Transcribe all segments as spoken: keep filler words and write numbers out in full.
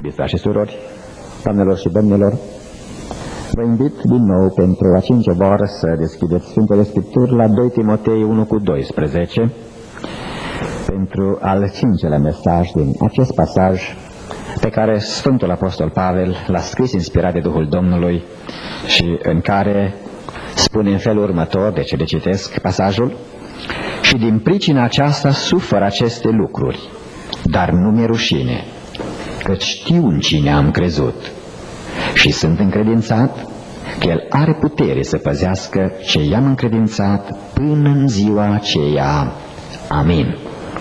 Iubiți frați și surori, doamnelor și domnilor, vă invit din nou pentru a cincea oară să deschideți Sfintele Scripturi la doi Timotei unu cu doisprezece, pentru al cincelea mesaj din acest pasaj pe care Sfântul Apostol Pavel l-a scris inspirat de Duhul Domnului și în care spune în felul următor, deci le citesc pasajul: și din pricina aceasta sufăr aceste lucruri, dar nu mi-e rușine, căci știu în cine am crezut și sunt încredințat că El are putere să păzească ce i-am încredințat până în ziua aceea. Amin.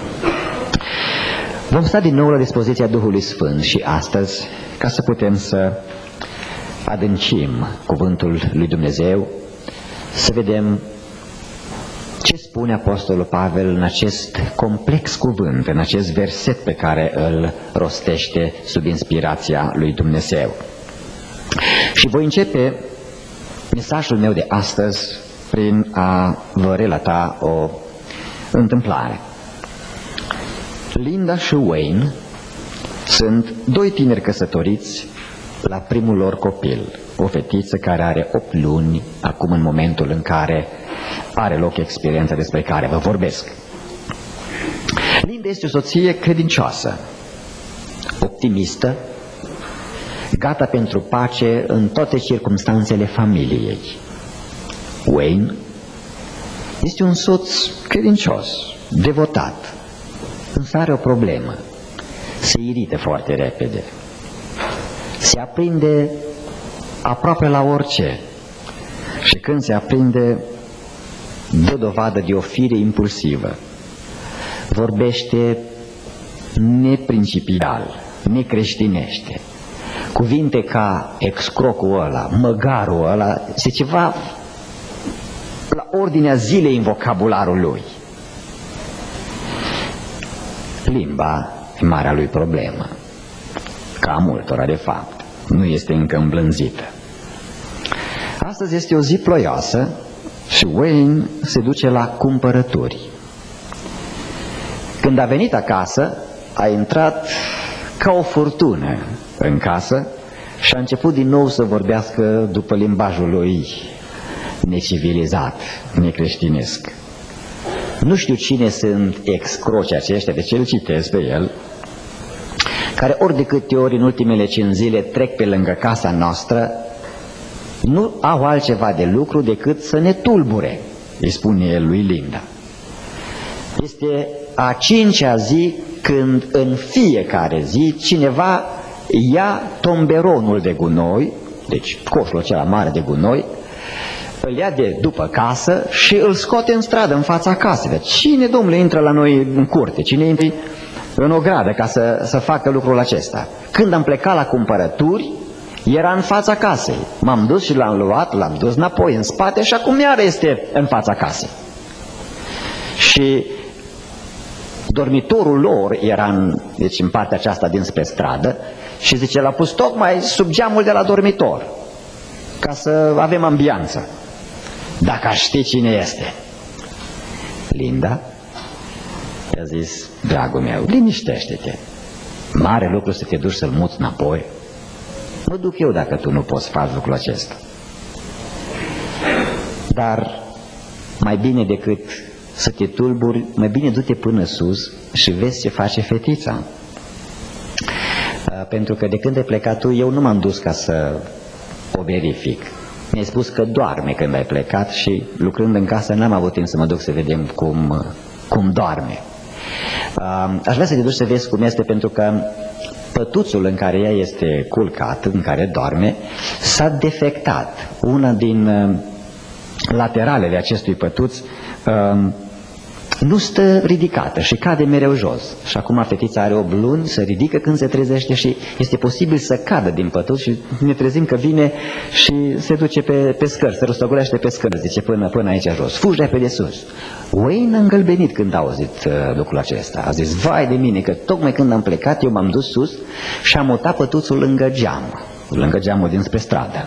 Vom sta din nou la dispoziția Duhului Sfânt și astăzi ca să putem să adâncim cuvântul lui Dumnezeu, să vedem ce spune Apostolul Pavel în acest complex cuvânt, în acest verset pe care îl rostește sub inspirația lui Dumnezeu. Și voi începe mesajul meu de astăzi prin a vă relata o întâmplare. Linda și Wayne sunt doi tineri căsătoriți la primul lor copil, o fetiță care are opt luni, acum în momentul în care are loc experiența despre care vă vorbesc. Linda este o soție credincioasă, optimistă, gata pentru pace în toate circumstanțele familiei. Wayne este un soț credincios, devotat, însă are o problemă: se irită foarte repede, se aprinde aproape la orice și când se aprinde dă dovadă de o fire impulsivă, vorbește neprincipial, necreștinește. Cuvinte ca excrocul ăla, măgarul ăla, este ceva la ordinea zilei în vocabularul lui. Limba e marea lui problemă, ca a multora de fapt, nu este încă îmblânzită. Astăzi este o zi ploioasă și Wayne se duce la cumpărături. Când a venit acasă, a intrat ca o furtună în casă și a început din nou să vorbească după limbajul lui necivilizat, necreștinesc. Nu știu cine sunt excroci aceștia, deci îl citesc pe el, care ori de câte ori în ultimele cinci zile trec pe lângă casa noastră, nu au altceva de lucru decât să ne tulbure, îi spune el lui Linda. Este a cincea zi când în fiecare zi cineva ia tomberonul de gunoi, deci coșul acela mare de gunoi, îl ia de după casă și îl scoate în stradă, în fața casei. Deci cine, domnule, intră la noi în curte? Cine intră în ogradă ca să, să facă lucrul acesta? Când am plecat la cumpărături, era în fața casei. M-am dus și l-am luat, l-am dus înapoi în spate și acum iar este în fața casei. Și dormitorul lor era în, deci în partea aceasta dinspre stradă și zice, l-a pus tocmai sub geamul de la dormitor, ca să avem ambianță. Dacă aș ști cine este. Linda i-a zis, dragul meu, liniștește-te. Mare lucru să te duci să-l muți înapoi. Mă duc eu dacă tu nu poți face lucrul acesta. Dar mai bine decât să te tulburi, mai bine du-te până sus și vezi ce face fetița. Pentru că de când ai plecat tu, eu nu m-am dus ca să o verific. Mi-ai spus că doarme când ai plecat și lucrând în casă n-am avut timp să mă duc să vedem cum, cum doarme. Aș vrea să te duci să vezi cum este, pentru că pătuțul în care ea este culcat, în care doarme, s-a defectat. Una din lateralele acestui pătuț nu stă ridicată și cade mereu jos. Și acum fetița are opt luni, se ridică când se trezește și este posibil să cadă din pătuț și ne trezim că vine și se duce pe, pe scări, se rostogolește pe scări, zice, până, până aici jos. Fugi repede sus. Wayne a îngălbenit când a auzit uh, lucrul acesta. A zis, vai de mine, că tocmai când am plecat eu m-am dus sus și am mutat pătuțul lângă geam, lângă geamul dinspre stradă.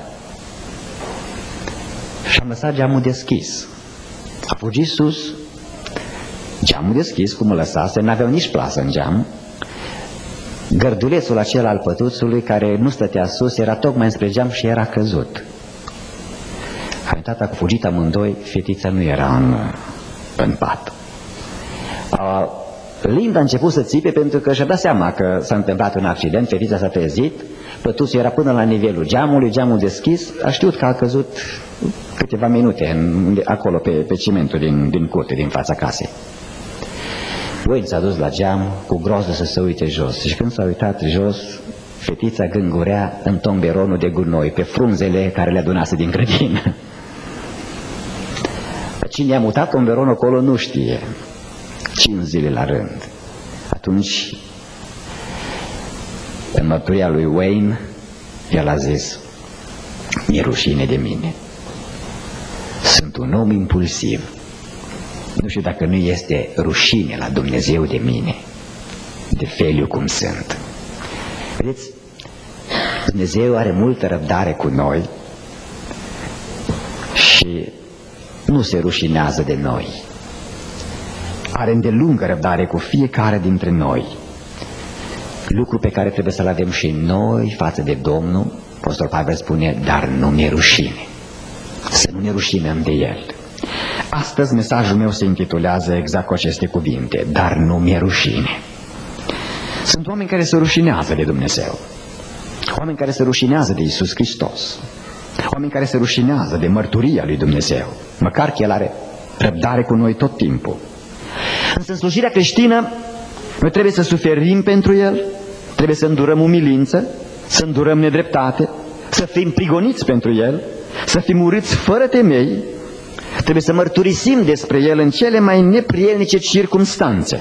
Și am lăsat geamul deschis. A fugit sus, geamul deschis, cum îl lăsase, n-aveau nici plasă în geam, Gărdulețul acela al pătuțului, care nu stătea sus, era tocmai spre geam și era căzut. Tata cu fugit amândoi, fetița nu era în, în pat. A, Linda a început să țipe pentru că și-a dat seama că s-a întâmplat un accident, fetița s-a trezit, pătuțul era până la nivelul geamului, geamul deschis, a știut că a căzut câteva minute în, acolo pe, pe cimentul din, din curte, din fața casei. Wayne s-a dus la geam cu groză să se uite jos și când s-a uitat jos, fetița gângurea în tomberonul de gunoi, pe frunzele care le adunase din grădină. Cine a mutat tomberonul acolo nu știe. Cinci zile la rând. Atunci, în mărturia lui Wayne, el a zis: mi-e rușine de mine. Sunt un om impulsiv. Nu știu dacă nu este rușine la Dumnezeu de mine, de felul cum sunt. Vedeți, Dumnezeu are multă răbdare cu noi și nu se rușinează de noi. Are îndelungă răbdare cu fiecare dintre noi. Lucru pe care trebuie să-l avem și noi față de Domnul. Apostol Pavel spune: dar nu mi-e rușine. Să nu ne rușinăm de El. Astăzi mesajul meu se intitulează exact cu aceste cuvinte: dar nu mi-e rușine. Sunt oameni care se rușinează de Dumnezeu, oameni care se rușinează de Iisus Hristos, oameni care se rușinează de mărturia lui Dumnezeu, măcar că El are răbdare cu noi tot timpul. Însă în slujirea creștină noi trebuie să suferim pentru El, trebuie să îndurăm umilință, să îndurăm nedreptate, să fim prigoniți pentru El, să fim urâți fără temei, trebuie să mărturisim despre El în cele mai neprielnice circumstanțe.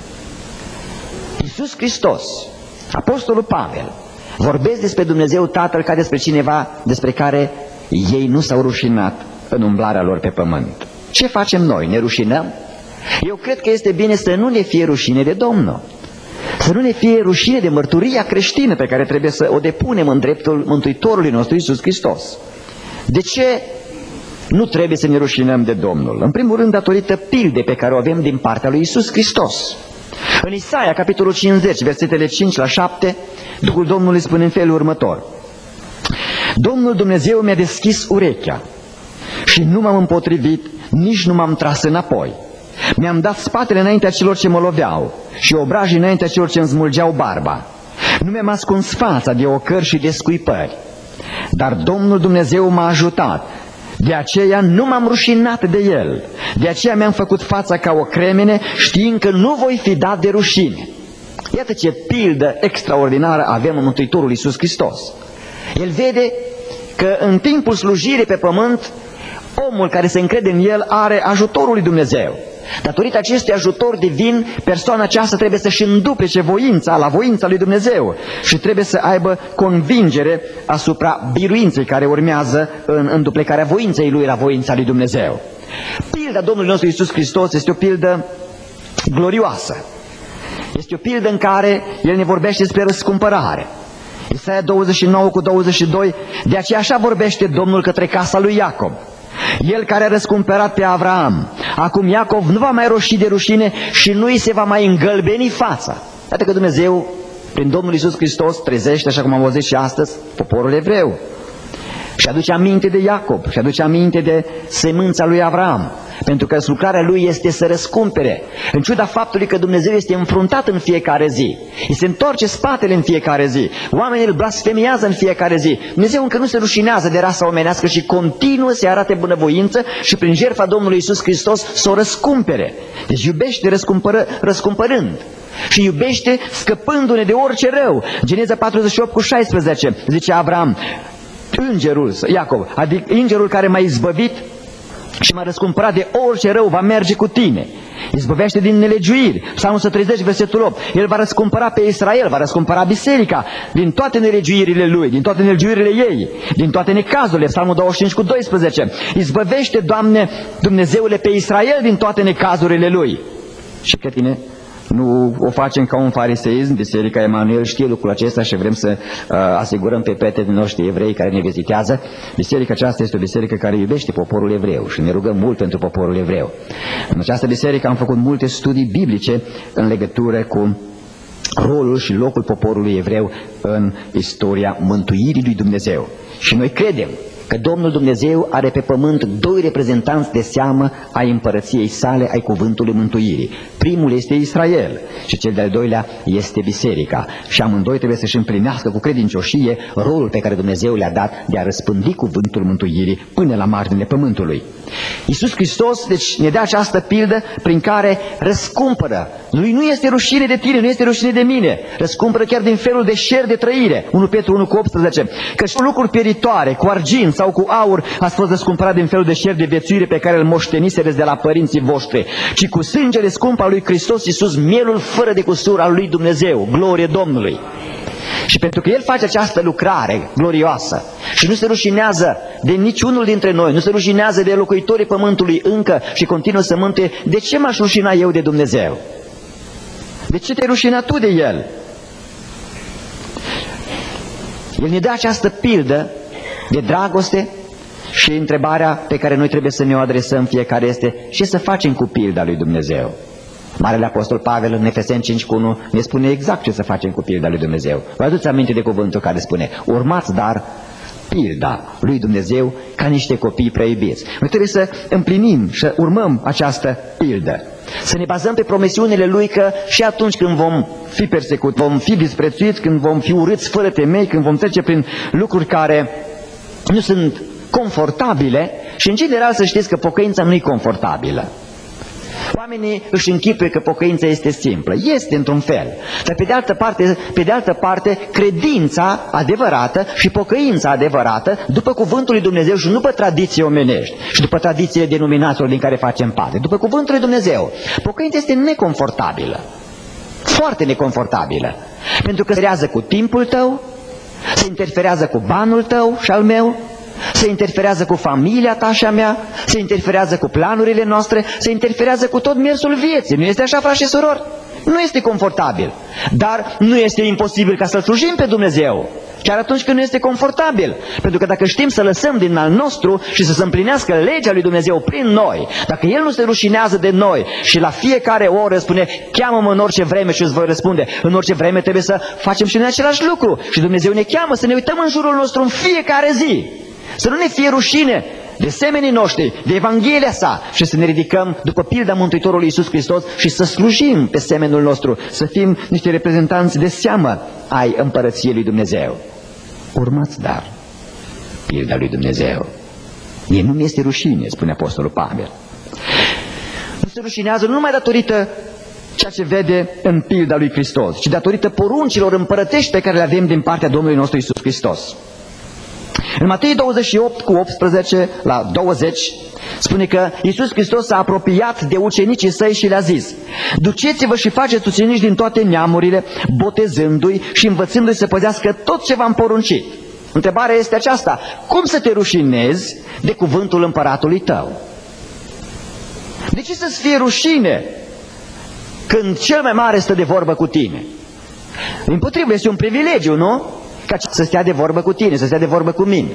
Iisus Hristos, Apostolul Pavel, vorbesc despre Dumnezeu Tatăl ca despre cineva despre care ei nu s-au rușinat în umblarea lor pe pământ. Ce facem noi? Ne rușinăm? Eu cred că este bine să nu ne fie rușine de Domnul, să nu ne fie rușine de mărturia creștină pe care trebuie să o depunem în dreptul Mântuitorului nostru Iisus Hristos. De ce nu trebuie să ne rușinăm de Domnul? În primul rând, datorită pildei pe care o avem din partea lui Iisus Hristos. În Isaia, capitolul cincizeci, versetele cinci la șapte, Duhul Domnului spune în felul următor: Domnul Dumnezeu mi-a deschis urechea și nu m-am împotrivit, nici nu m-am tras înapoi. Mi-am dat spatele înaintea celor ce mă loveau și obrajii înaintea celor ce îmi smulgeau barba. Nu mi-am ascuns fața de ocări și de scuipări. Dar Domnul Dumnezeu m-a ajutat. De aceea nu m-am rușinat de El. De aceea mi-am făcut fața ca o cremene, știind că nu voi fi dat de rușine. Iată ce pildă extraordinară avem în Mântuitorul Iisus Hristos. El vede că în timpul slujirii pe pământ, omul care se încrede în El are ajutorul lui Dumnezeu. Datorită acestui ajutor divin, persoana aceasta trebuie să-și înduplece voința la voința lui Dumnezeu și trebuie să aibă convingere asupra biruinței care urmează în înduplecarea voinței lui la voința lui Dumnezeu. Pilda Domnului nostru Iisus Hristos este o pildă glorioasă. Este o pildă în care El ne vorbește despre răscumpărare. Isaia douăzeci și nouă cu douăzeci și doi: de aceea așa vorbește Domnul către casa lui Iacob, El care a răscumpărat pe Avraam. Acum Iacov nu va mai roși de rușine și nu îi se va mai îngălbeni fața. Iată că Dumnezeu, prin Domnul Iisus Hristos, trezește, așa cum am auzit și astăzi, poporul evreu. Și aduce aminte de Iacob, și aduce aminte de semânța lui Avraam, pentru că lucrarea lui este să răscumpere. În ciuda faptului că Dumnezeu este înfruntat în fiecare zi, îi se întoarce spatele în fiecare zi, oamenii îl blasfemiază în fiecare zi, Dumnezeu încă nu se rușinează de rasa omenească și continuă să arate bunăvoință și prin jertfa Domnului Iisus Hristos să o răscumpere. Deci iubește răscumpără, răscumpărând și iubește scăpându-ne de orice rău. Geneza patruzeci și opt cu șaisprezece zice Avram: Îngerul, Iacov, adică îngerul care m-a izbăvit și m-a răscumpărat de orice rău va merge cu tine. Izbăvește din nelegiuiri. Psalmul o sută treizeci, versetul opt. El va răscumpăra pe Israel, va răscumpăra biserica din toate nelegiuirile lui, din toate nelegiuirile ei, din toate necazurile. Psalmul douăzeci și cinci cu doisprezece. Izbăvește, Doamne, Dumnezeule, pe Israel din toate necazurile lui. Și că tine nu o facem ca un fariseism. Biserica Emanuel știe lucrul acesta și vrem să uh, asigurăm pe prietenii noștri evrei care ne vizitează. Biserica aceasta este o biserică care iubește poporul evreu și ne rugăm mult pentru poporul evreu. În această biserică am făcut multe studii biblice în legătură cu rolul și locul poporului evreu în istoria mântuirii lui Dumnezeu. Și noi credem că Domnul Dumnezeu are pe pământ doi reprezentanți de seamă ai împărăției sale, ai cuvântului mântuirii. Primul este Israel și cel de-al doilea este biserica. Și amândoi trebuie să-și împlinească cu credincioșie rolul pe care Dumnezeu le-a dat de a răspândi cuvântul mântuirii până la marginile pământului. Iisus Hristos, deci, ne dă această pildă prin care răscumpără. Lui nu este rușine de tine, nu este rușine de mine. Răscumpără chiar din felul de șer de trăire. unu Petru unu cu optsprezece. Că și lucruri pieritoare, cu argint sau cu aur, ați fost răscumpărat din felul de șer de viețuire pe care îl moștenisereți de la părinții voștri, ci cu sângele scump al lui Hristos Iisus, mielul fără de cusur al lui Dumnezeu. Glorie Domnului! Și pentru că El face această lucrare glorioasă și nu se rușinează de niciunul dintre noi, nu se rușinează de locuitorii pământului încă și continuă să mântuie, de ce m-aș rușina eu de Dumnezeu? De ce te rușina tu de El? El ne dă această pildă de dragoste și întrebarea pe care noi trebuie să ne o adresăm fiecare este: ce să facem cu pilda lui Dumnezeu? Marele Apostol Pavel în Efeseni cinci cu unu ne spune exact ce să facem cu pilda lui Dumnezeu. Vă aduți aminte de cuvântul care spune: urmați dar pilda lui Dumnezeu ca niște copii prea iubiți. Noi trebuie să împlinim și să urmăm această pildă, să ne bazăm pe promisiunile Lui că și atunci când vom fi persecuți, vom fi disprețuiți, când vom fi urâți fără temei, când vom trece prin lucruri care nu sunt confortabile, și în general să știți că pocăința nu e confortabilă. Oamenii își închipuie că pocăința este simplă. Este într-un fel. Dar pe de altă parte, pe de altă parte, credința adevărată și pocăința adevărată, după cuvântul lui Dumnezeu și nu după tradiție omenești și după tradiție denominațiilor din care facem parte, după cuvântul lui Dumnezeu, pocăința este neconfortabilă. Foarte neconfortabilă. Pentru că se interferează cu timpul tău, se interferează cu banul tău și al meu, se interferează cu familia ta și a mea, se interferează cu planurile noastre, se interferează cu tot mersul vieții. Nu este așa, frați și surori? Nu este confortabil, dar nu este imposibil ca să-L slujim pe Dumnezeu, chiar atunci când nu este confortabil. Pentru că dacă știm să lăsăm din al nostru și să se împlinească legea lui Dumnezeu prin noi, dacă El nu se rușinează de noi și la fiecare oră spune: cheamă-mă în orice vreme și îți voi răspunde, în orice vreme trebuie să facem și noi același lucru. Și Dumnezeu ne cheamă să ne uităm în jurul nostru în fiecare zi, să nu ne fie rușine de semenii noștri, de Evanghelia sa, și să ne ridicăm după pilda Mântuitorului Iisus Hristos și să slujim pe semenul nostru, să fim niște reprezentanți de seamă ai împărăției lui Dumnezeu. Urmați dar pilda lui Dumnezeu. Mie nu mi este rușine, spune Apostolul Pavel. Nu se rușinează nu numai datorită ceea ce vede în pilda lui Hristos, ci datorită poruncilor împărătești pe care le avem din partea Domnului nostru Iisus Hristos. În Matei douăzeci și opt cu optsprezece la douăzeci spune că Iisus Hristos s-a apropiat de ucenicii săi și le-a zis: duceți-vă și faceți ucenici din toate neamurile, botezându-i și învățându-i să păzească tot ce v-am poruncit. Întrebarea este aceasta: cum să te rușinezi de cuvântul împăratului tău? De ce să-ți fie rușine când cel mai mare stă de vorbă cu tine? Dimpotrivă, este un privilegiu, nu? Ca să stea de vorbă cu tine, să stea de vorbă cu mine.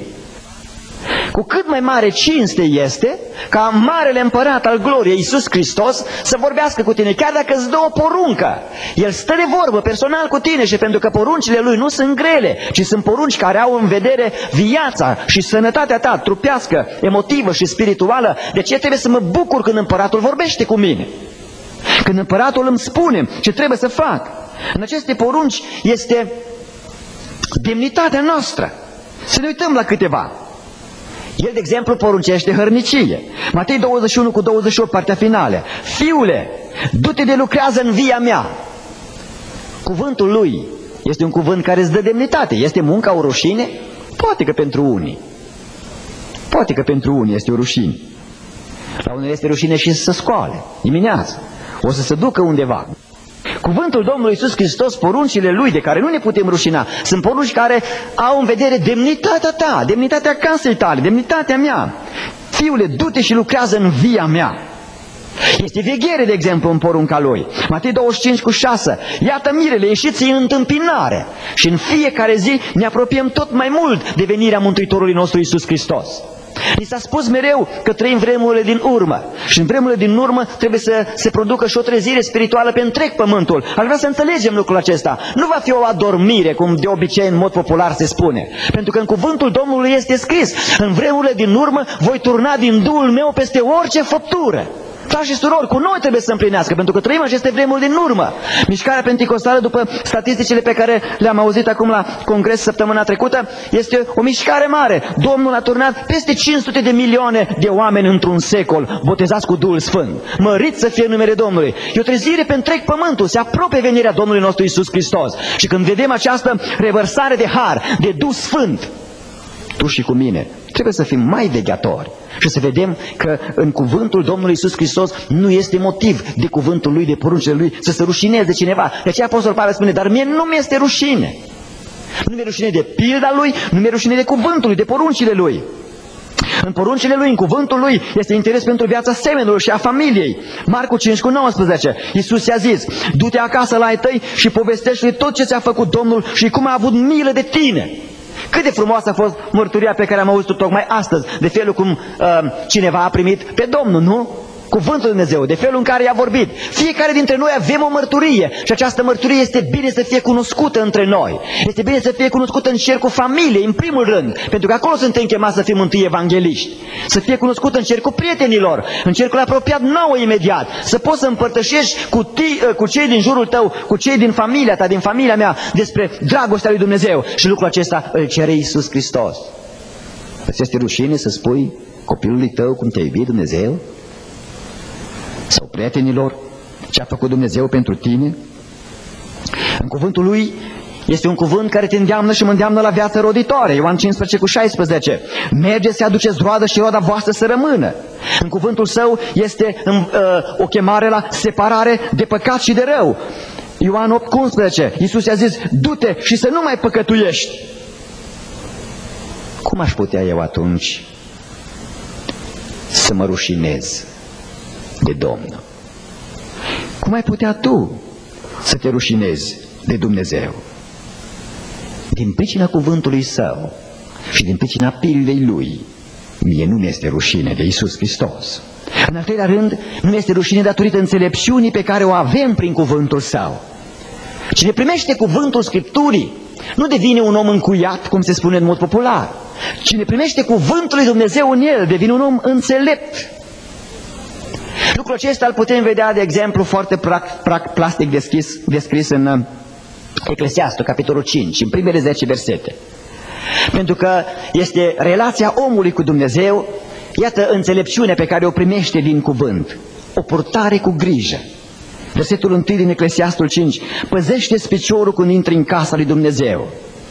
Cu cât mai mare cinste este ca marele împărat al gloriei, Iisus Hristos, să vorbească cu tine, chiar dacă îți dă o poruncă. El stă de vorbă personal cu tine și pentru că poruncile Lui nu sunt grele, ci sunt porunci care au în vedere viața și sănătatea ta, trupească, emotivă și spirituală, de ce trebuie să mă bucur când împăratul vorbește cu mine? Când împăratul îmi spune ce trebuie să fac. În aceste porunci este demnitatea noastră. Să ne uităm la câteva. El, de exemplu, poruncește hărnicie. Matei douăzeci și unu cu douăzeci și opt, partea finală. Fiule, du-te de lucrează în via mea. Cuvântul lui este un cuvânt care îți dă demnitate. Este munca o rușine? Poate că pentru unii. Poate că pentru unii este o rușine. La unii este rușine și să se scoale dimineața. O să se ducă undeva. Cuvântul Domnului Iisus Hristos, poruncile Lui de care nu ne putem rușina, sunt porunci care au în vedere demnitatea ta, demnitatea casei tale, demnitatea mea. Fiule, du-te și lucrează în via mea. Este veghere, de exemplu, în porunca Lui. Matei douăzeci și cinci cu șase. Iată mirele, ieșiți în întâmpinare. Și în fiecare zi ne apropiem tot mai mult de venirea Mântuitorului nostru Iisus Hristos. Ni s-a spus mereu că trăim vremurile din urmă și în vremurile din urmă trebuie să se producă și o trezire spirituală pe întreg pământul. Ar vrea să înțelegem lucrul acesta. Nu va fi o adormire, cum de obicei în mod popular se spune. Pentru că în cuvântul Domnului este scris: în vremurile din urmă voi turna din Duhul meu peste orice făptură. Frați și surori, cu noi trebuie să împlinească, pentru că trăim aceste vremuri din urmă. Mișcarea Penticostală, după statisticile pe care le-am auzit acum la congres săptămâna trecută, este o mișcare mare. Domnul a turnat peste cinci sute de milioane de oameni într-un secol, botezați cu Duhul Sfânt. Mărit să fie numele Domnului. E o trezire pe întreg pământul, se apropie venirea Domnului nostru Iisus Hristos. Și când vedem această revărsare de har, de Duh Sfânt, tu și cu mine trebuie să fim mai vegheatori și să vedem că în cuvântul Domnului Iisus Hristos nu este motiv de cuvântul Lui, de poruncile Lui, să se rușineze cineva. De aceea Apostol Pavel spune: dar mie nu mi-este rușine. Nu mi-e rușine de pilda Lui, nu mi-e rușine de cuvântul Lui, de poruncile Lui. În poruncile Lui, în cuvântul Lui, este interes pentru viața semenilor și a familiei. Marcu cinci cu nouăsprezece, Iisus i-a zis: du-te acasă la ai tăi și povestește-le tot ce ți-a făcut Domnul și cum a avut milă de tine. Cât de frumoasă a fost mărturia pe care am auzit-o tocmai astăzi, de felul cum uh, cineva a primit pe Domnul, nu? Cuvântul Lui Dumnezeu, de felul în care i-a vorbit. Fiecare dintre noi avem o mărturie și această mărturie este bine să fie cunoscută între noi. Este bine să fie cunoscută în cercul familiei, în primul rând, pentru că acolo suntem chemați să fim întâi evangeliști. Să fie cunoscută în cercul prietenilor, în cercul apropiat nouă imediat. Să poți să împărtășești cu, tii, cu cei din jurul tău, cu cei din familia ta, din familia mea, despre dragostea lui Dumnezeu. Și lucrul acesta îl cere Iisus Hristos. Îți este rușine să spui copilului tău cum te-a iubit Dumnezeu? Sau prietenilor, ce a făcut Dumnezeu pentru tine? În cuvântul Lui este un cuvânt care te îndeamnă și mă îndeamnă la viață roditoare. Ioan cincisprezece cu șaisprezece. Mergeți să aduceți roadă și roada voastră să rămână. În cuvântul Său este uh, o chemare la separare de păcat și de rău. Ioan opt cu unsprezece. Iisus i-a zis: du-te și să nu mai păcătuiești. Cum aș putea eu atunci să mă rușinez de Domnul? Cum ai putea tu să te rușinezi de Dumnezeu? Din pricina cuvântului Său și din pricina pildei Lui, mie nu mi-este rușine de Iisus Hristos. În al treilea rând, nu mi-este rușine datorită înțelepciunii pe care o avem prin cuvântul Său. Cine primește cuvântul Scripturii nu devine un om încuiat, cum se spune în mod popular. Cine primește cuvântul lui Dumnezeu în el devine un om înțelept. Lucrul acesta îl putem vedea, de exemplu, foarte plastic descris, descris în Eclesiastul, capitolul cinci, în primele zece versete. Pentru că este relația omului cu Dumnezeu, iată înțelepciunea pe care o primește din cuvânt, o purtare cu grijă. Versetul întâi din Eclesiastul cinci: păzește-ți piciorul când intri în casa lui Dumnezeu.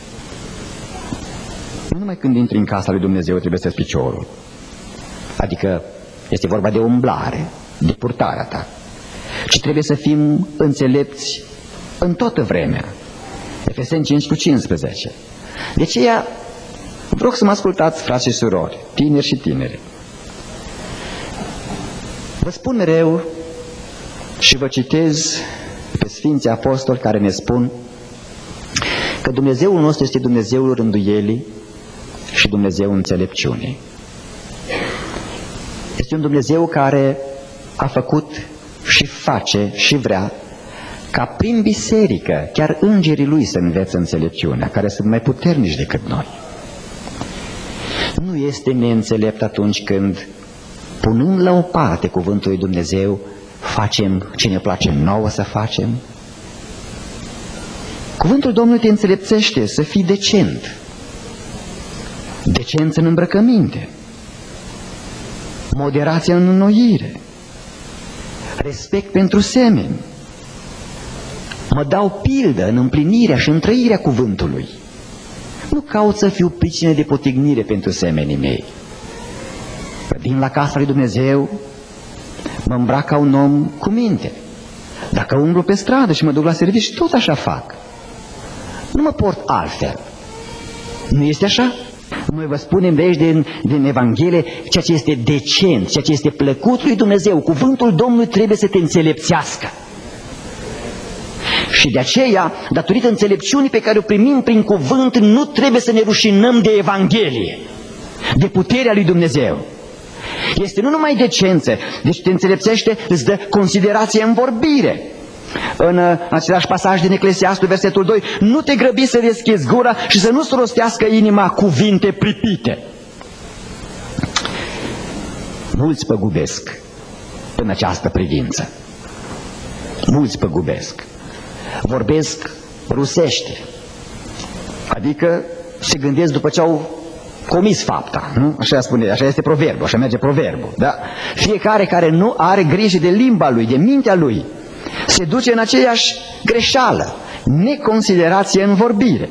Nu numai când intri în casa lui Dumnezeu trebuie să-ți piciorul, adică este vorba de umblare, de purtarea ta, ci trebuie să fim înțelepți în toată vremea. Efeseni cinci cu cincisprezece. De aceea vreau să mă ascultați, frați și surori, tineri și tinere. Vă spun mereu și vă citez pe Sfinții Apostoli care ne spun că Dumnezeul nostru este Dumnezeul rânduielii și Dumnezeul înțelepciunii. Este un Dumnezeu care a făcut și face și vrea ca prin biserică chiar îngerii Lui să învețe înțelepciunea, care sunt mai puternici decât noi. Nu este neînțelept atunci când, punând la o parte cuvântul lui Dumnezeu, facem ce ne place nouă să facem. Cuvântul Domnului te înțelepțește să fii decent, decent în îmbrăcăminte, moderație în înnoire, respect pentru semeni. Mă dau pildă în împlinirea și în trăirea cuvântului. Nu caut să fiu pricină de potignire pentru semenii mei. Vin la casa lui Dumnezeu, mă îmbrac ca un om cu minte. Dacă umblu pe stradă și mă duc la serviciu, tot așa fac. Nu mă port altfel. Nu este așa? Noi vă spunem de aici din, din Evanghelie ceea ce este decent, ceea ce este plăcut lui Dumnezeu. Cuvântul Domnului trebuie să te înțelepțească. Și de aceea, datorită înțelepciunii pe care o primim prin cuvânt, nu trebuie să ne rușinăm de Evanghelie. de puterea lui Dumnezeu. Este nu numai decență, deci te înțelepțește, îți dă considerație în vorbire. În același pasaj din Eclesiastul, versetul doi, nu te grăbi să deschizi gura și să nu-ți rostească inima cuvinte pripite. Mulți păgubesc în această privință. Mulți păgubesc. Vorbesc rusește. Adică se gândesc după ce au comis fapta, nu? Așa spune, așa este proverbul, așa merge proverbul, da? Fiecare care nu are grijă de limba lui, de mintea lui, se duce în aceeași greșeală, neconsiderație în vorbire.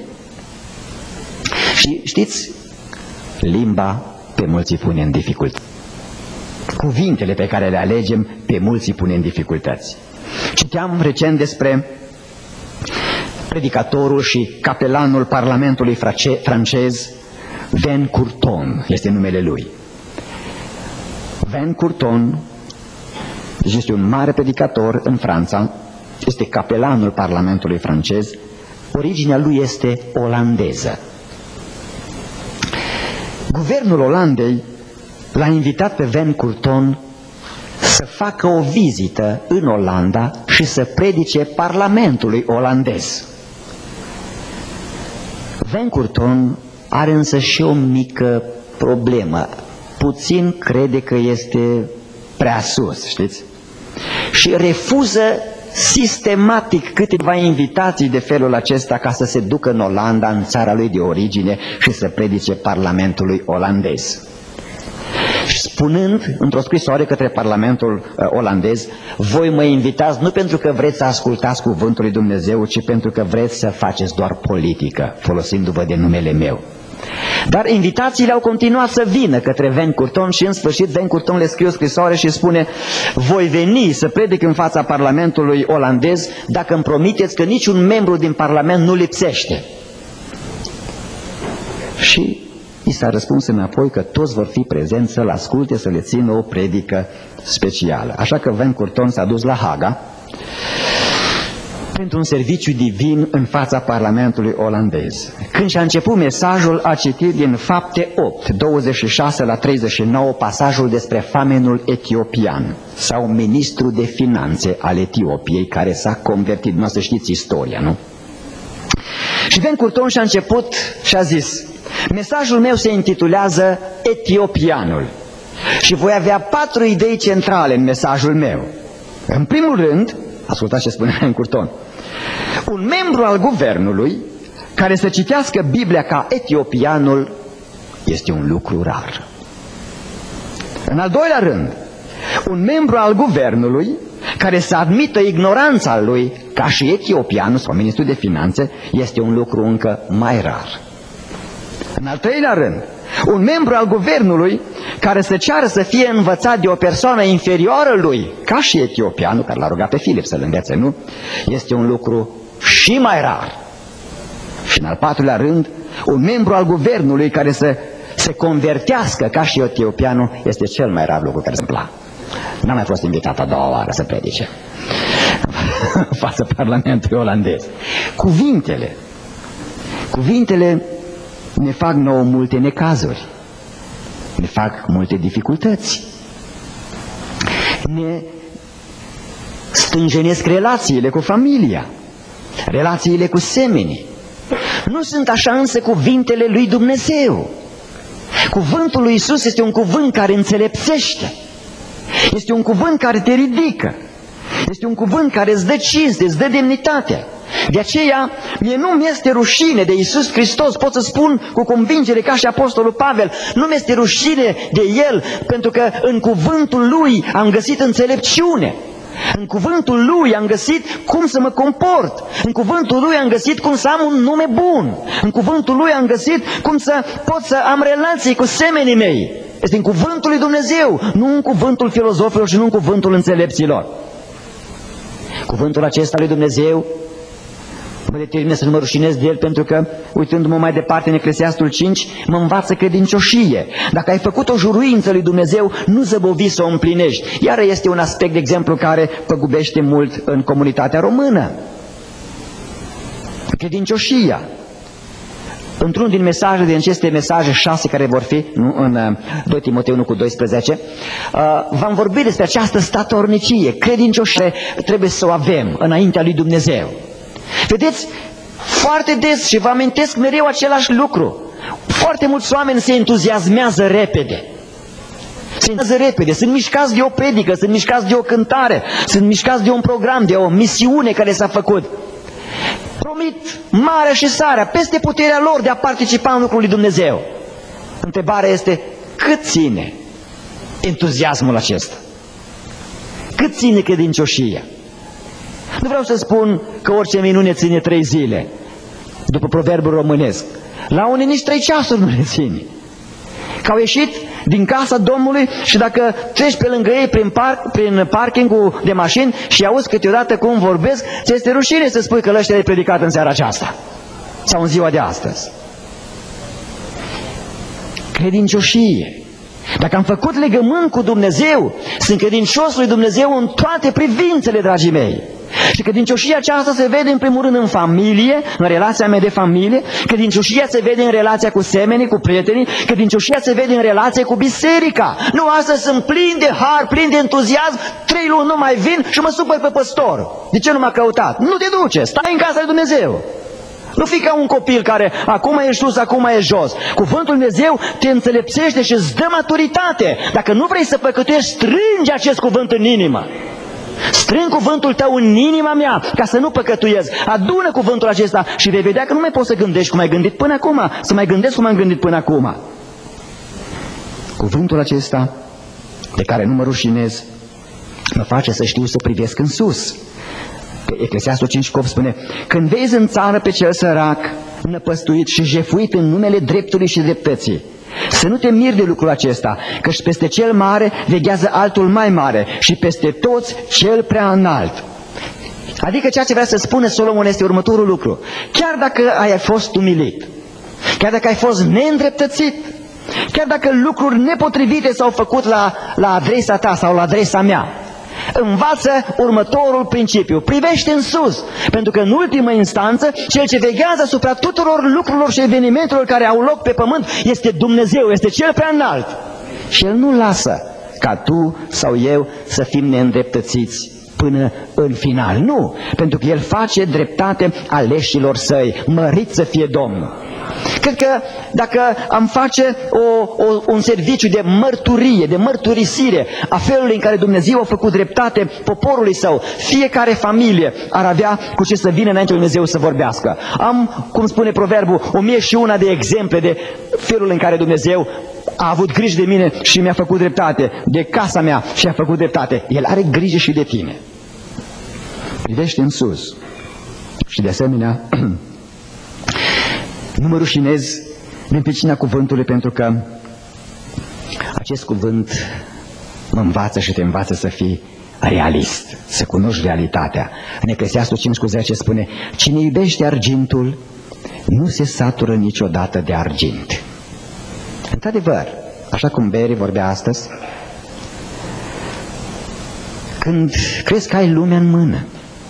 Și știți, limba pe mulți îi pune în dificultăți. Cuvintele pe care le alegem pe mulți îi pune în dificultăți. Citeam recent despre predicatorul și capelanul Parlamentului francez, Van Courton, este numele lui. Van Courton este un mare predicator în Franța, este capelanul Parlamentului francez, originea lui este olandeză. Guvernul Olandei l-a invitat pe Van Courton să facă o vizită în Olanda și să predice Parlamentului olandez. Van Courton are însă și o mică problemă. Puțin crede că este prea sus, știți? Și refuză sistematic câteva invitații de felul acesta ca să se ducă în Olanda, în țara lui de origine, și să predice Parlamentului olandez. Spunând într-o scrisoare către Parlamentul uh, olandez, voi mă invitați nu pentru că vreți să ascultați cuvântul lui Dumnezeu, ci pentru că vreți să faceți doar politică, folosindu-vă de numele meu. Dar invitațiile au continuat să vină către Van Courton și în sfârșit Van Courton le scrie o scrisoare și spune: voi veni să predic în fața Parlamentului olandez dacă îmi promiteți că niciun membru din Parlament nu lipsește. Și i s-a răspuns înapoi că toți vor fi prezenți să-l asculte, să le țină o predică specială. Așa că Van Courton s-a dus la Haga pentru un serviciu divin în fața Parlamentului olandez. Când și-a început mesajul, a citit din Fapte opt, douăzeci și șase la treizeci și nouă, pasajul despre famenul etiopian, sau ministru de finanțe al Etiopiei, care s-a convertit. Nu să știți istoria, nu? Și Van Courton și-a început și a zis: mesajul meu se intitulează Etiopianul și voi avea patru idei centrale în mesajul meu. În primul rând, ascultați ce spune Van Courton, un membru al guvernului care să citească Biblia ca etiopianul este un lucru rar. În al doilea rând, un membru al guvernului care să admită ignoranța lui ca și etiopianul sau ministrul de finanțe este un lucru încă mai rar. În al treilea rând, un membru al guvernului care să ceară să fie învățat de o persoană inferioară lui, ca și etiopianul care l-a rugat pe Filip să-l învețe, nu? Este un lucru și mai rar. Și în al patrulea rând, un membru al guvernului care să se convertească ca și etiopianul este cel mai rar lucru care se întâmplă. N-a mai fost invitat a doua oară să predice în fața Parlamentului olandez. Cuvintele, cuvintele ne fac nouă multe necazuri, ne fac multe dificultăți, ne stânjenesc relațiile cu familia, relațiile cu semenii. Nu sunt așa însă cuvintele lui Dumnezeu. Cuvântul lui Iisus este un cuvânt care înțelepțește, este un cuvânt care te ridică, este un cuvânt care îți dă cinste, îți dă demnitate. De aceea, mie nu mi-este rușine de Iisus Hristos, pot să spun cu convingere ca și Apostolul Pavel, nu mi-este rușine de El, pentru că în cuvântul Lui am găsit înțelepciune. În cuvântul Lui am găsit cum să mă comport. În cuvântul Lui am găsit cum să am un nume bun. În cuvântul Lui am găsit cum să pot să am relații cu semenii mei. Este în cuvântul lui Dumnezeu, nu în cuvântul filozofilor și nu în cuvântul înțelepților. Cuvântul acesta lui Dumnezeu mă determină să nu mă rușinez de el, pentru că, uitându-mă mai departe în Eclesiastul cinci, mă învață credincioșie. Dacă ai făcut o juruință lui Dumnezeu, nu zăbovi să o împlinești. Iar este un aspect, de exemplu, care păgubește mult în comunitatea română. Credincioșia. într-unul din mesaje, din aceste mesaje șase care vor fi, nu, în doi Timotei unu cu doisprezece, v-am vorbit despre această statornicie, credincioșie trebuie să o avem înaintea lui Dumnezeu. Vedeți, foarte des, și vă amintesc mereu același lucru, foarte mulți oameni se entuziasmează repede. Se entuziasmează repede, sunt mișcați de o predică, sunt mișcați de o cântare, sunt mișcați de un program, de o misiune care s-a făcut. Promit marea și sarea peste puterea lor de a participa în lucrul lui Dumnezeu. Întrebarea este, cât ține entuziasmul acesta? Cât ține credincioșia? Nu vreau să spun că orice minune ține trei zile, după proverbul românesc. La unii nici trei ceasuri nu le ține. Că au ieșit din casa Domnului și dacă treci pe lângă ei prin, park, prin parkingul de mașini și auzi câteodată cum vorbesc, ți este rușine să spui că ăștia ai predicat în seara aceasta sau în ziua de astăzi. Credincioșie. Dacă am făcut legământ cu Dumnezeu, sunt credincios lui Dumnezeu în toate privințele, dragii mei. Și credincioșia aceasta se vede în primul rând în familie, în relația mea de familie, credincioșia se vede în relația cu semenii, cu prietenii, credincioșia se vede în relație cu biserica. Nu, astăzi sunt plin de har, plin de entuziasm, trei luni nu mai vin și mă supăr pe păstor. De ce nu m-a căutat? Nu te duce, stai în casa lui Dumnezeu. Nu fi ca un copil care acum e sus, acum e jos. Cuvântul Lui Dumnezeu te înțelepțește și îți dă maturitate. Dacă nu vrei să păcătuiești, strângi acest cuvânt în inimă. Strâng cuvântul tău în inima mea ca să nu păcătuiesc. Adună cuvântul acesta și vei vedea că nu mai poți să gândești cum ai gândit până acum, să mai gândesc cum am gândit până acum. Cuvântul acesta, de care nu mă rușinez, mă face să știu să privesc în sus. Eclesiastul cinci opt spune: când vezi în țară pe cel sărac, năpăstuit și jefuit în numele dreptului și dreptății, să nu te miri de lucrul acesta, căci peste cel mare veghează altul mai mare și peste toți cel prea înalt. Adică ceea ce vrea să spună Solomon este următorul lucru: chiar dacă ai fost umilit, chiar dacă ai fost neîndreptățit, chiar dacă lucruri nepotrivite s-au făcut la, la adresa ta sau la adresa mea, învață următorul principiu: privește în sus, pentru că în ultimă instanță cel ce veghează asupra tuturor lucrurilor și evenimentelor care au loc pe pământ este Dumnezeu, este cel prea înalt. Și El nu lasă ca tu sau eu să fim neîndreptățiți până în final. Nu, pentru că El face dreptate aleșilor Săi, mărit să fie Domnul. Cred că dacă am face o, o, un serviciu de mărturie, de mărturisire a felului în care Dumnezeu a făcut dreptate poporului Său, fiecare familie ar avea cu ce să vină înainte lui Dumnezeu să vorbească. Am, cum spune proverbul, o mie și una de exemple de felul în care Dumnezeu a avut grijă de mine și mi-a făcut dreptate, de casa mea și a făcut dreptate. El are grijă și de tine. Privește în sus. Și de asemenea, nu mă rușinez din pricina cuvântului, pentru că acest cuvânt mă învață și te învață să fii realist, să cunoști realitatea. În Eclesiastul cinci zece spune: cine iubește argintul nu se satură niciodată de argint. Într-adevăr, așa cum Barry vorbea astăzi, când crezi că ai lumea în mână,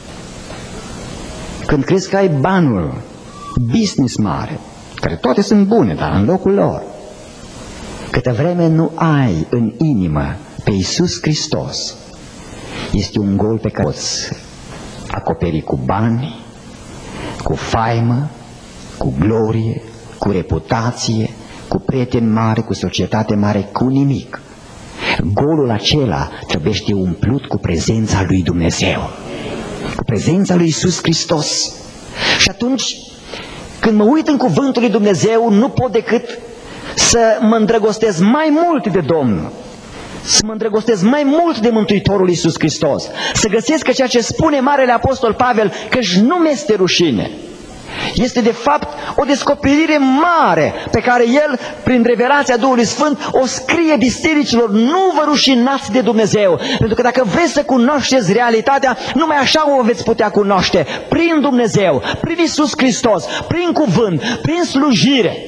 când crezi că ai banul, business mare, care toate sunt bune, dar în locul lor, câtă vreme nu ai în inimă pe Iisus Hristos, este un gol pe care poți acoperi cu bani, cu faimă, cu glorie, cu reputație, cu prieteni mari, cu societate mare, cu nimic. Golul acela trebuie să fie umplut cu prezența lui Dumnezeu, cu prezența lui Iisus Hristos. Și atunci, când mă uit în cuvântul lui Dumnezeu, nu pot decât să mă îndrăgostesc mai mult de Domnul, să mă îndrăgostesc mai mult de Mântuitorul Iisus Hristos, să găsesc că ceea ce spune Marele Apostol Pavel, că-și nu mi-este rușine, este de fapt o descoperire mare pe care el, prin revelația Duhului Sfânt, o scrie bisericilor: nu vă rușinați de Dumnezeu, pentru că dacă vreți să cunoașteți realitatea, numai așa o veți putea cunoaște, prin Dumnezeu, prin Iisus Hristos, prin cuvânt, prin slujire.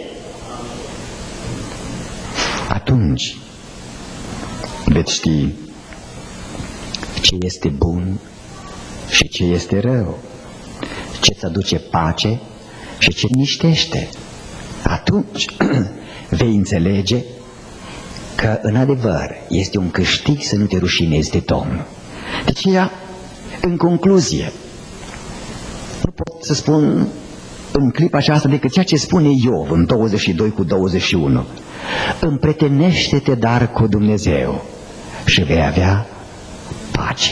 Atunci veți ști ce este bun și ce este rău, ce-ți aduce pace și ce niștește. atunci vei înțelege că în adevăr este un câștig să nu te rușinezi de Domnul. De aceea, în concluzie, nu pot să spun în clipa aceasta decât ceea ce spune Iov în douăzeci și doi cu douăzeci și unu. Împrietenește-te dar cu Dumnezeu și vei avea pace.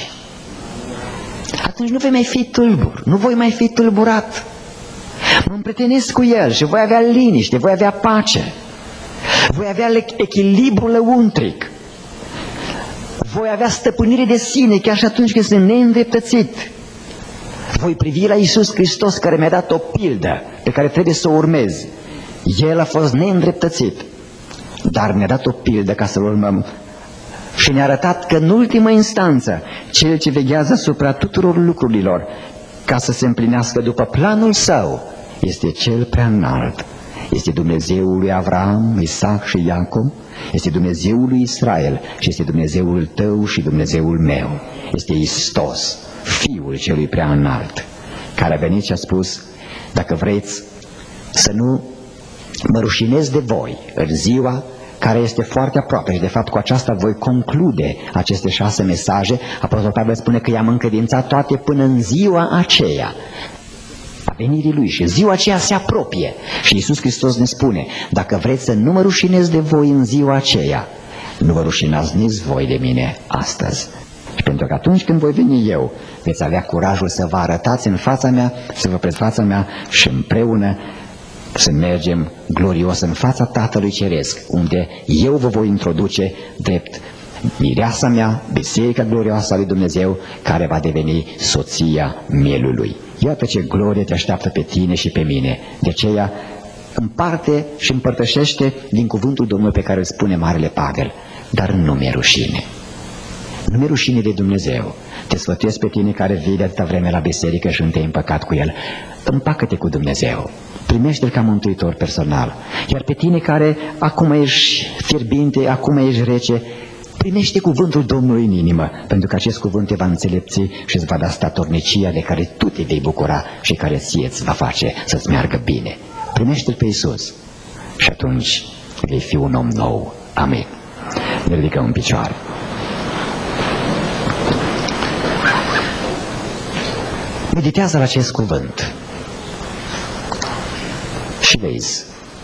Atunci nu vei mai fi tulbur, nu voi mai fi tulburat. Mă împrietenesc cu El și voi avea liniște, voi avea pace. Voi avea echilibru lăuntric. Voi avea stăpânire de sine chiar și atunci când sunt neîndreptățit. Voi privi la Iisus Hristos care mi-a dat o pildă pe care trebuie să o urmez. El a fost neîndreptățit, dar ne-a dat o pildă ca să-L urmăm. Și ne-a arătat că în ultimă instanță, Cel ce veghează asupra tuturor lucrurilor, ca să se împlinească după planul Său, este Cel prea înalt. Este Dumnezeul lui Avram, Isaac și Iacob, este Dumnezeul lui Israel și este Dumnezeul tău și Dumnezeul meu. Este Hristos, Fiul celui prea înalt, care a venit și a spus, dacă vreți să nu mă rușinez de voi în ziua care este foarte aproape, și de fapt cu aceasta voi conclude aceste șase mesaje. Apostolul Pavel spune că i-am încredințat toate până în ziua aceea a venirii Lui, și ziua aceea se apropie. Și Iisus Hristos ne spune, dacă vreți să nu mă rușinez de voi în ziua aceea, nu vă rușinați nici voi de mine astăzi. Și pentru că atunci când voi veni eu, veți avea curajul să vă arătați în fața mea, să vă prefața mea și împreună să mergem glorios în fața Tatălui Ceresc, unde eu vă voi introduce drept mireasa mea, biserica glorioasă a lui Dumnezeu, care va deveni soția mielului. Iată ce glorie te așteaptă pe tine și pe mine. De aceea împarte și împărtășește din cuvântul Domnului pe care îl spune Marele Pavel, dar nu mi-e rușine. Nu mi-e rușine de Dumnezeu. Te sfătuiesc pe tine care vii de atâta vreme la biserică și nu te-ai împăcat cu El. Împacă-te cu Dumnezeu. Primește-L ca mântuitor personal. Iar pe tine care acum ești fierbinte, acum ești rece, primește cuvântul Domnului în inimă, pentru că acest cuvânt te va înțelepți și îți va da statornicia de care tu te vei bucura și care ție îți va face să-ți meargă bine. Primește-L pe Iisus și atunci vei fi un om nou. Amin. Ne ridicăm în picioare. Meditează la acest cuvânt și vezi,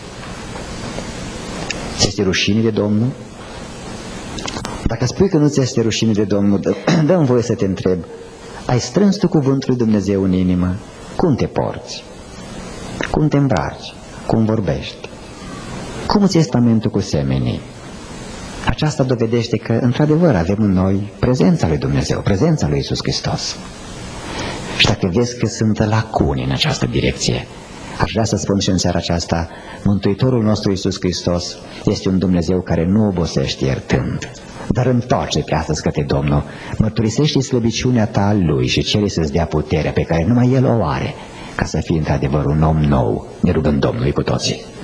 ți este rușine de Domnul? Dacă spui că nu ți este rușine de Domnul, dă-mi voie să te întreb, ai strâns tu cuvântul lui Dumnezeu în inimă? Cum te porți? Cum te îmbraci? Cum vorbești? Cum îți este testamentul cu semenii? Aceasta dovedește că, într-adevăr, avem în noi prezența lui Dumnezeu, prezența lui Iisus Hristos. Și dacă vezi că sunt lacune în această direcție, aș vrea să spun și în seara aceasta, Mântuitorul nostru Iisus Hristos este un Dumnezeu care nu obosește iertând. Dar întoarce-te astăzi către Domnul, mărturisește slăbiciunea ta Lui și cere să-ți dea puterea pe care numai El o are, ca să fii într-adevăr un om nou. Ne rugăm Domnului cu toții.